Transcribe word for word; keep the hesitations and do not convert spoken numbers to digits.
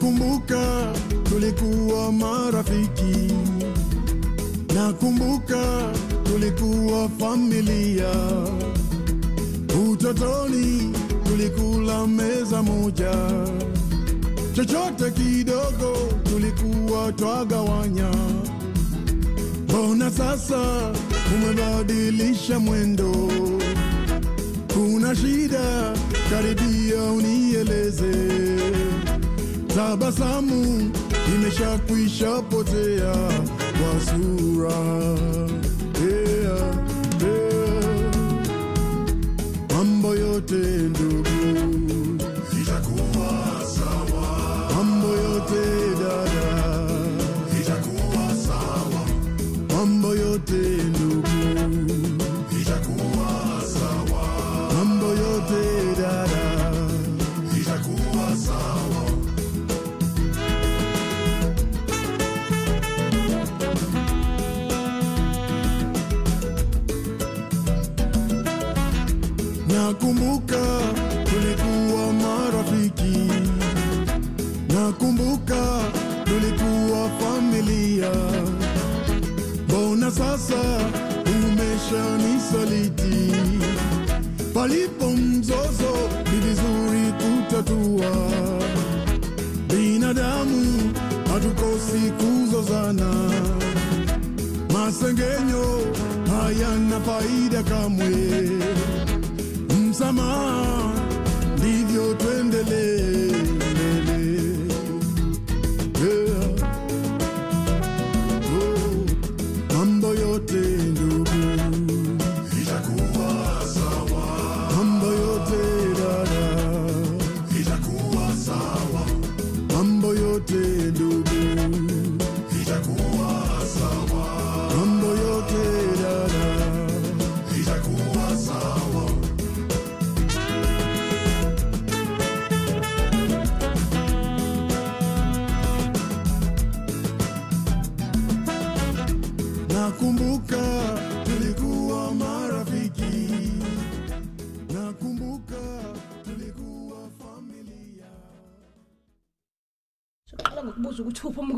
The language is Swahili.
Nakumbuka tulikuwa marafiki, nakumbuka tulikuwa familia. Utotoni tulikula meza moja, chochote kidogo tulikuwa twagawanya. Mbona sasa umebadilisha mwendo? Kuna shida? Karibia unieleze. Tabasamu imeshakwisha potea kwa sura. Yeah, yeah. Mambo yote ndugu itakuwa sawa. Mambo yote dada itakuwa sawa. Mambo yote ndugu itakuwa sawa. Mambo yote dada itakuwa sawa. Nakumbuka tulikuwa marafiki, nakumbuka tulikuwa familia. Mbona sasa umeshanisaliti? Palipo mzozo ni vizuri kutatua. Binadamu hatukosi kuzozana, masengenyo hayana faida kamwe. Msamaha ndivyo tuendelee. Yeah. Oh. Mambo yote ndugu itakuwa sawa. Mambo yote dada itakuwa sawa. Mambo yote ndugu itakuwa sawa. Mambo yote dada itakuwa sawa. Nakumbuka tulikuwa marafiki, nakumbuka tulikuwa familia. Soqala ngokubuza ukuthi uphi